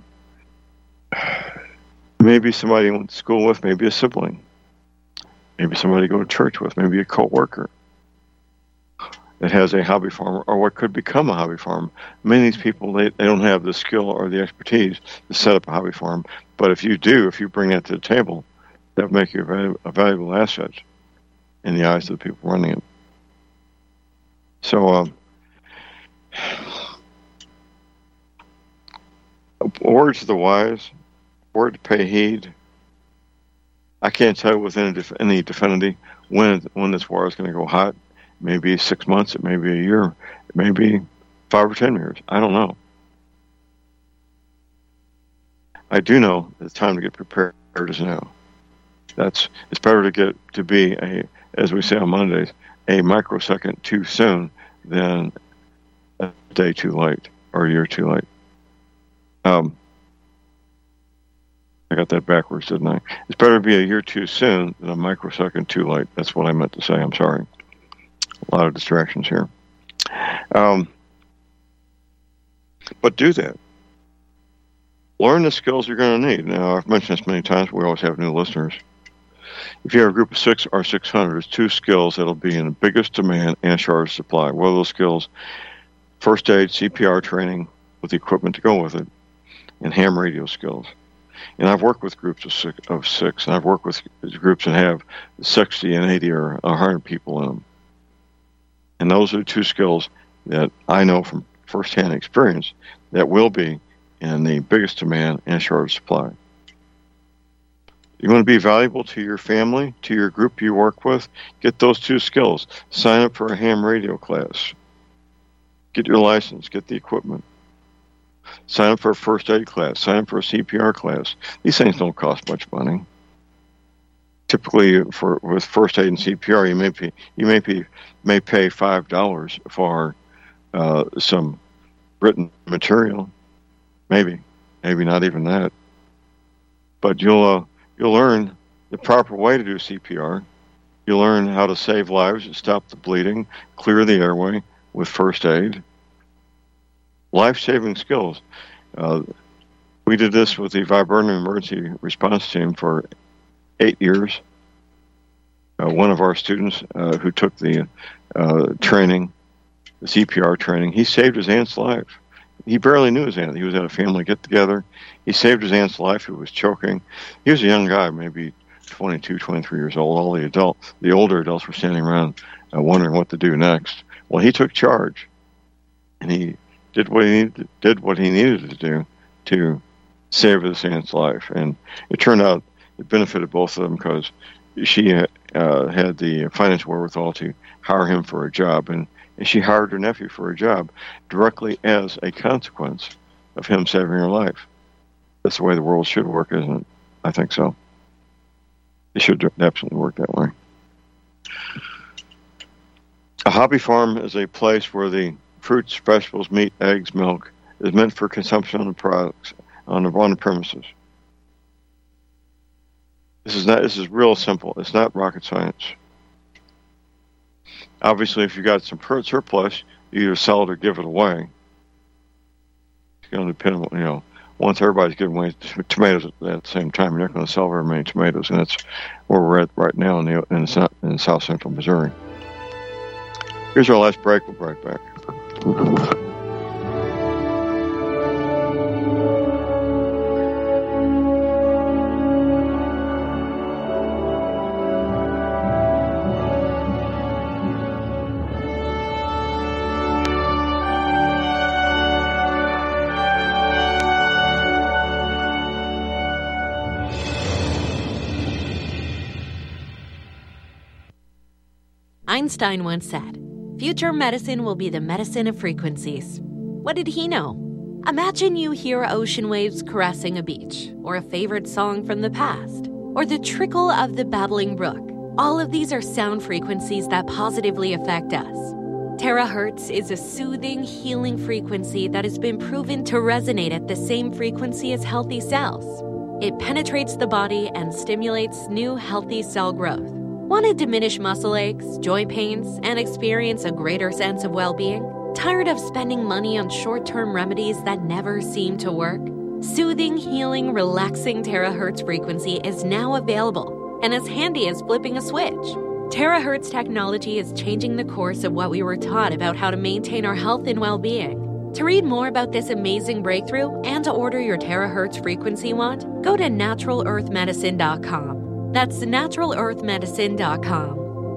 maybe somebody you went to school with, maybe a sibling. Maybe somebody you go to church with, maybe a co-worker that has a hobby farm or what could become a hobby farm. Many of these people, they, they don't have the skill or the expertise to set up a hobby farm. But if you do, if you bring that to the table, that will make you a, valu- a valuable asset in the eyes of the people running it. So, um, words to the wise, word to pay heed. I can't tell with any, def- any definity when when this war is going to go hot. It may be six months, it may be a year, it may be five or ten years. I don't know. I do know the time to get prepared is now. That's it's better to get to be a, as we say on Mondays, a microsecond too soon than a day too late or a year too late. Um, I got that backwards, didn't I? It's better to be a year too soon than a microsecond too late. That's what I meant to say. I'm sorry. A lot of distractions here. Um, but do that. Learn the skills you're going to need. Now, I've mentioned this many times. We always have new listeners. If you have a group of six or six hundred, there's two skills that'll be in the biggest demand and shortest supply. What are those skills? First aid, C P R training with the equipment to go with it, and ham radio skills. And I've worked with groups of six, of six, and I've worked with groups that have sixty and eighty or one hundred people in them. And those are the two skills that I know from firsthand experience that will be in the biggest demand and shortest supply. You want to be valuable to your family, to your group you work with, get those two skills. Sign up for a ham radio class. Get your license, get the equipment. Sign up for a first aid class, sign up for a C P R class. These things don't cost much money. Typically, for with first aid and C P R, you may pay, you may pay, may pay five dollars for uh, some written material. Maybe, maybe not even that. But you'll uh, you'll learn the proper way to do C P R. You'll learn how to save lives and stop the bleeding, clear the airway with first aid. Life-saving skills. Uh, we did this with the Viburnum Emergency Response Team for eight years. Uh, one of our students uh, who took the uh, training, the C P R training, he saved his aunt's life. He barely knew his aunt. He was at a family get-together. He saved his aunt's life who was choking. He was a young guy, maybe twenty-two, twenty-three years old. All the adult, the older adults were standing around uh, wondering what to do next. Well, he took charge, and he did what he needed, did what he needed to do to save his aunt's life. And it turned out it benefited both of them because she uh, had the financial wherewithal to hire him for a job, and, and she hired her nephew for a job directly as a consequence of him saving her life. That's the way the world should work, isn't it? I think so. It should absolutely work that way. A hobby farm is a place where the fruits, vegetables, meat, eggs, milk, is meant for consumption on the products on the, on the premises. This is not. This is real simple. It's not rocket science. Obviously, if you got some surplus, you either sell it or give it away. It's going to depend on, you know, once everybody's giving away tomatoes at the same time, you're not going to sell very many tomatoes, and that's where we're at right now in the in, the, in South Central Missouri. Here's our last break. We'll be right back. Einstein once said, "Future medicine will be the medicine of frequencies." What did he know? Imagine you hear ocean waves caressing a beach, or a favorite song from the past, or the trickle of the babbling brook. All of these are sound frequencies that positively affect us. Terahertz is a soothing, healing frequency that has been proven to resonate at the same frequency as healthy cells. It penetrates the body and stimulates new healthy cell growth. Want to diminish muscle aches, joint pains, and experience a greater sense of well-being? Tired of spending money on short-term remedies that never seem to work? Soothing, healing, relaxing terahertz frequency is now available and as handy as flipping a switch. Terahertz technology is changing the course of what we were taught about how to maintain our health and well-being. To read more about this amazing breakthrough and to order your terahertz frequency wand, go to natural earth medicine dot com. That's natural earth medicine dot com.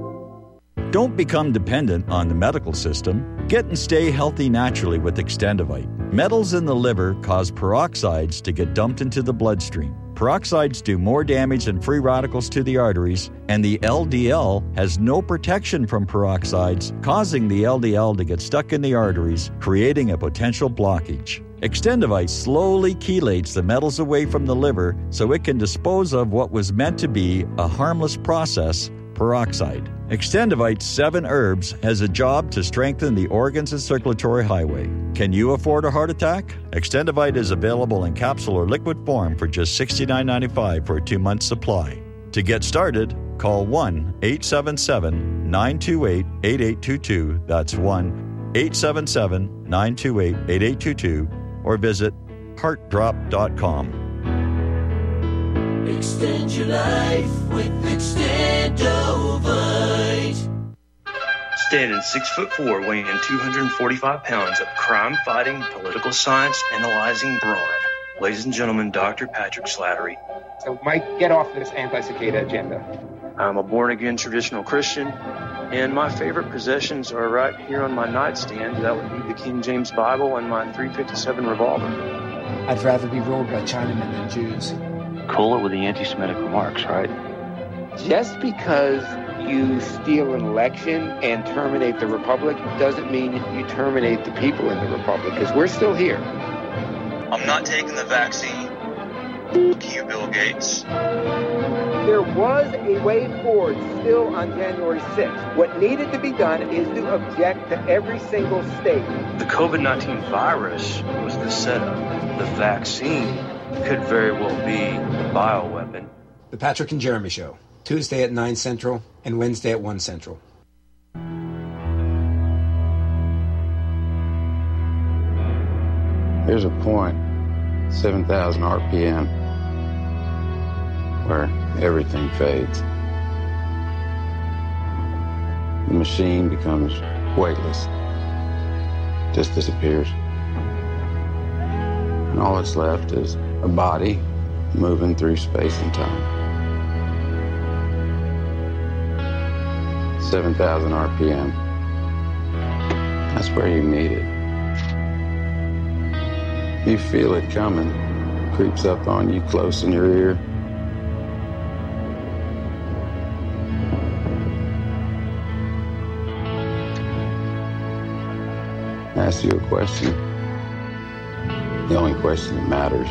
Don't become dependent on the medical system. Get and stay healthy naturally with Extendivite. Metals in the liver cause peroxides to get dumped into the bloodstream. Peroxides do more damage than free radicals to the arteries, and the L D L has no protection from peroxides, causing the L D L to get stuck in the arteries, creating a potential blockage. Extendivite slowly chelates the metals away from the liver so it can dispose of what was meant to be a harmless process, peroxide. Extendivite's seven herbs has a job to strengthen the organs and circulatory highway. Can you afford a heart attack? Extendivite is available in capsule or liquid form for just sixty-nine ninety-five for a two-month supply. To get started, call one eight seven seven, nine two eight, eight eight two two. That's one eight seven seven, nine two eight, eight eight two two. Or visit heart drop dot com. Extend your life with Extendovite. Standing six foot four, weighing two hundred forty-five pounds of crime-fighting, political science analyzing brawn. Ladies and gentlemen, Doctor Patrick Slattery. So, Mike, get off this anti-cicada agenda. I'm a born-again traditional Christian, and my favorite possessions are right here on my nightstand. That would be the King James Bible and my three fifty-seven revolver. I'd rather be ruled by Chinamen than Jews. Cool it with the anti-Semitic remarks, right? Just because you steal an election and terminate the Republic doesn't mean you terminate the people in the Republic, because we're still here. I'm not taking the vaccine. Fuck you, Bill Gates. There was a way forward still on January sixth. What needed to be done is to object to every single state. The COVID nineteen virus was the setup. The vaccine could very well be the bioweapon. The Patrick and Jeremy Show, Tuesday at nine Central and Wednesday at one Central. There's a point, seven thousand R P M, where everything fades. The machine becomes weightless, just disappears. And all that's left is a body moving through space and time. seven thousand R P M. That's where you meet it. You feel it coming, creeps up on you close in your ear. Ask you a question. The only question that matters.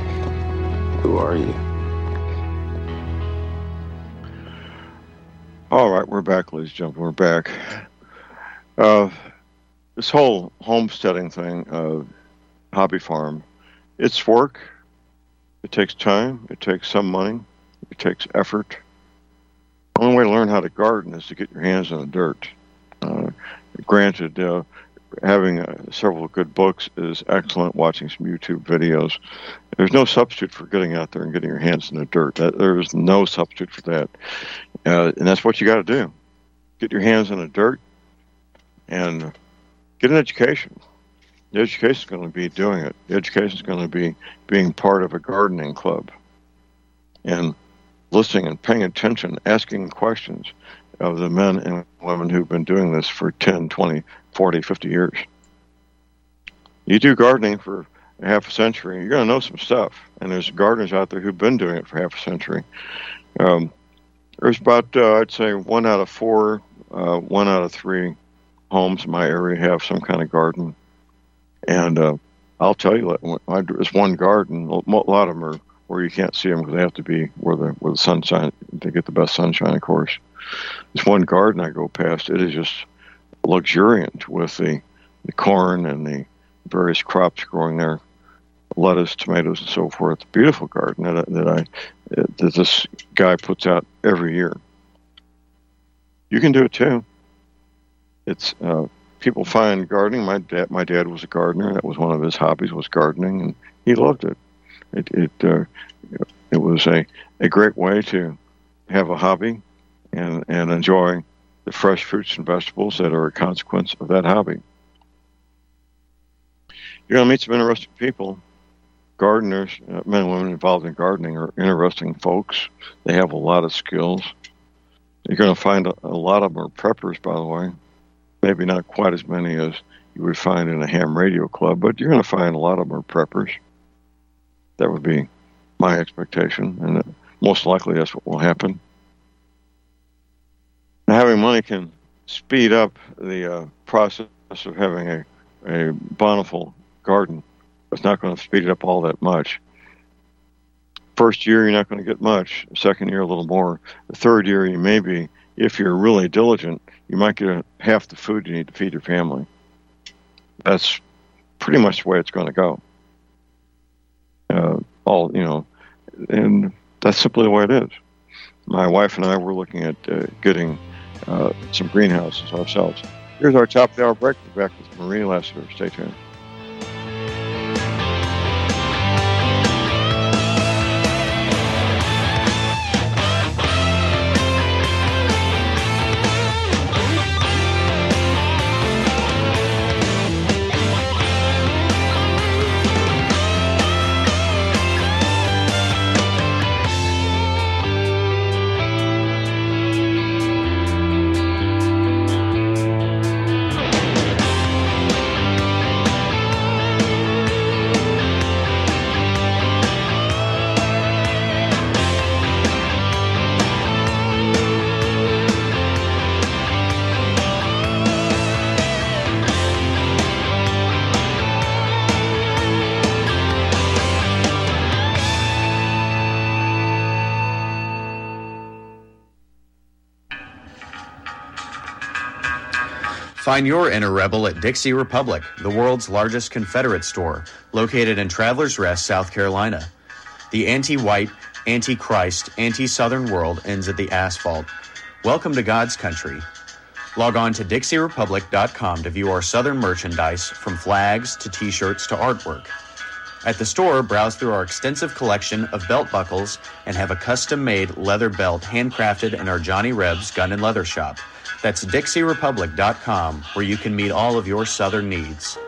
Who are you? All right, we're back, ladies and gentlemen. We're back. Uh, this whole homesteading thing, uh, hobby farm, it's work. It takes time. It takes some money. It takes effort. The only way to learn how to garden is to get your hands in the dirt. Uh, granted, uh, having uh, several good books is excellent. Watching some YouTube videos. There's no substitute for getting out there and getting your hands in the dirt. That, there is no substitute for that. Uh, and that's what you got to do. Get your hands in the dirt and get an education. The education is going to be doing it. The education is going to be being part of a gardening club and listening and paying attention, asking questions of the men and women who've been doing this for ten, twenty, forty, fifty years. You do gardening for a half a century, you're going to know some stuff. And there's gardeners out there who've been doing it for half a century. Um, there's about, uh, I'd say, one out of four, uh, one out of three homes in my area have some kind of garden. And uh, I'll tell you, there's one garden, a lot of them are where you can't see them because they have to be where the where the sunshine, to get the best sunshine, of course. There's one garden I go past, it is just luxuriant with the, the corn and the various crops growing there, lettuce, tomatoes, and so forth. Beautiful garden that, that I that this guy puts out every year. You can do it too. It's uh, people find gardening. My dad, my dad was a gardener. That was one of his hobbies, was gardening, and he loved it. It it uh, it was a, a great way to have a hobby and and enjoy the fresh fruits and vegetables that are a consequence of that hobby. You're going to meet some interesting people. Gardeners, uh, men and women involved in gardening are interesting folks. They have a lot of skills. You're going to find a, a lot of them are preppers, by the way. Maybe not quite as many as you would find in a ham radio club, but you're going to find a lot of them are preppers. That would be my expectation, and uh, most likely that's what will happen. Now, having money can speed up the uh, process of having a, a bountiful garden. It's not going to speed it up all that much. First year, you're not going to get much. Second year, a little more. The third year, you may be, if you're really diligent, you might get a, half the food you need to feed your family. That's pretty much the way it's going to go. Uh, all, you know, and that's simply the way it is. My wife and I were looking at uh, getting uh, some greenhouses ourselves. Here's our top of the hour break. We're back with Marie Lassiter. Stay tuned. Find your inner rebel at Dixie Republic, the world's largest Confederate store, located in Travelers Rest, South Carolina. The anti-white, anti-Christ, anti-Southern world ends at the asphalt. Welcome to God's country. Log on to Dixie Republic dot com to view our Southern merchandise, from flags to t-shirts to artwork. At the store, browse through our extensive collection of belt buckles and have a custom-made leather belt handcrafted in our Johnny Rebs Gun and Leather Shop. That's Dixie Republic dot com, where you can meet all of your Southern needs.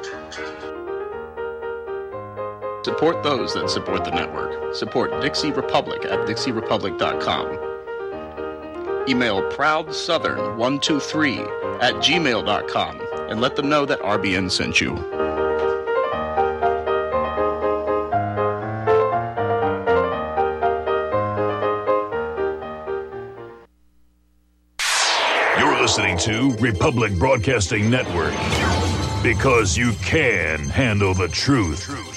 Support those that support the network. Support Dixie Republic at Dixie Republic dot com. Email proud southern one two three at gmail dot com and let them know that R B N sent you. Listening to Republic Broadcasting Network, because you can handle the truth.